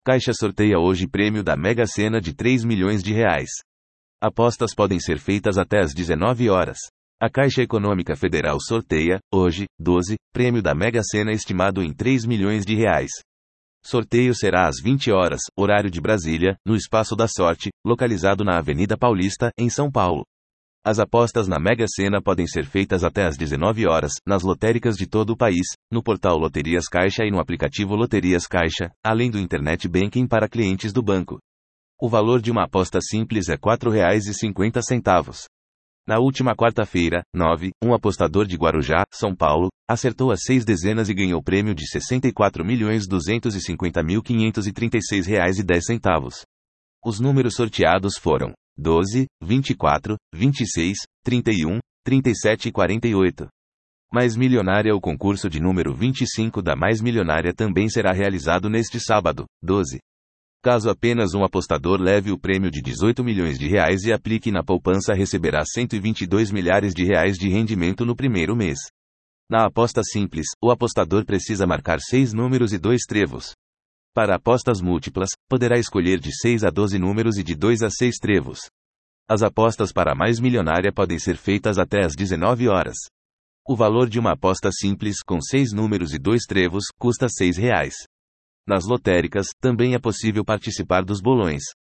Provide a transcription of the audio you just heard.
Caixa sorteia hoje prêmio da Mega Sena de 3 milhões de reais. Apostas podem ser feitas até às 19 horas. A Caixa Econômica Federal sorteia, hoje, 12, prêmio da Mega Sena estimado em 3 milhões de reais. Sorteio será às 20 horas, horário de Brasília, no Espaço da Sorte, localizado na Avenida Paulista, em São Paulo. As apostas na Mega Sena podem ser feitas até às 19 horas, nas lotéricas de todo o país, no portal Loterias Caixa e no aplicativo Loterias Caixa, além do Internet Banking para clientes do banco. O valor de uma aposta simples é R$ 4,50. Na última quarta-feira, 9, um apostador de Guarujá, São Paulo, acertou as 6 dezenas e ganhou prêmio de R$ 64.250.536,10. Os números sorteados foram 12, 24, 26, 31, 37 e 48. Mais Milionária. O concurso de número 25 da Mais Milionária também será realizado neste sábado, 12. Caso apenas um apostador leve o prêmio de 18 milhões de reais e aplique na poupança, receberá 122 milhares de reais de rendimento no primeiro mês. Na aposta simples, o apostador precisa marcar 6 números e 2 trevos. Para apostas múltiplas, poderá escolher de 6 a 12 números e de 2 a 6 trevos. As apostas para a Mais Milionária podem ser feitas até às 19 horas. O valor de uma aposta simples com 6 números e 2 trevos custa R$ 6. Nas lotéricas, também é possível participar dos bolões.